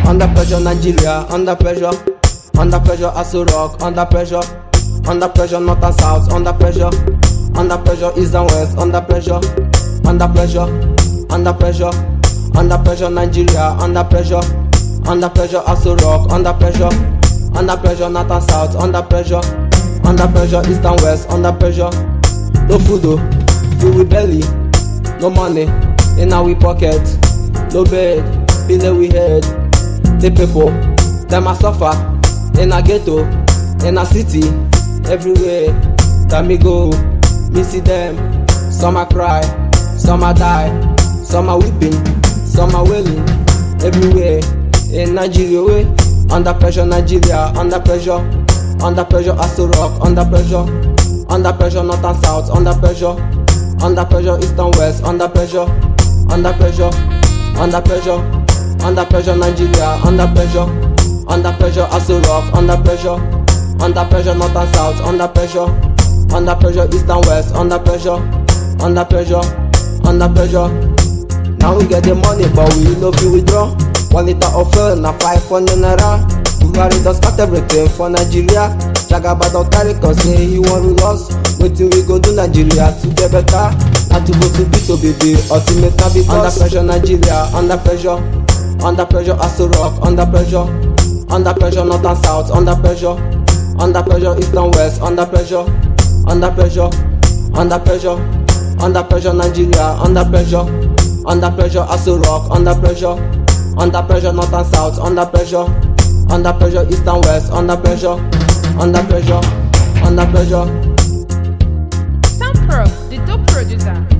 Under pressure, Nigeria, under pressure. Under pressure, Aso Rock, under pressure. Under pressure, north and south, under pressure. Under pressure, east and west, under pressure. Under pressure, under pressure. Under pressure, Nigeria, under pressure. Under pressure, Aso Rock, under pressure. Under pressure, north and south, under pressure. Under pressure, east and west, under pressure. No food though, food with belly. No money in our pocket. No bed, feeling we head. The people, them a suffer. In a ghetto, in a city, everywhere. Time me go, me see them. Some a cry, some a die. Some are weeping, some are wailing. Everywhere, in Nigeria way. Under pressure, Nigeria, under pressure. Under pressure, Aso Rock, under pressure. Under pressure, north and south, under pressure. Under pressure, east and west, under pressure. Under pressure, under pressure. Under pressure, Nigeria, under pressure. Under pressure, Aso Rock, under pressure. Under pressure, north and south, under pressure. Under pressure, east and west, under pressure. Under pressure, under pressure. Now we get the money, but we no fit withdraw. 1 liter of fuel na 500 naira. Buhari don start everything for Nigeria. Jagaba don carry cause say he wan rule us. Wetin we go do Nigeria to get better? Na to go to beat baby, ultimate na be under pressure Nigeria, under pressure. Under pressure, Aso Rock, under pressure. Under pressure, north and south, under pressure. Under pressure, east and west, under pressure. Under pressure, under pressure. Under pressure, Nigeria, under pressure. Under pressure, Aso Rock, under pressure. Under pressure, north and south, under pressure. Under pressure, east and west, under pressure. Under pressure, under pressure. Sam Pro, the dope producer.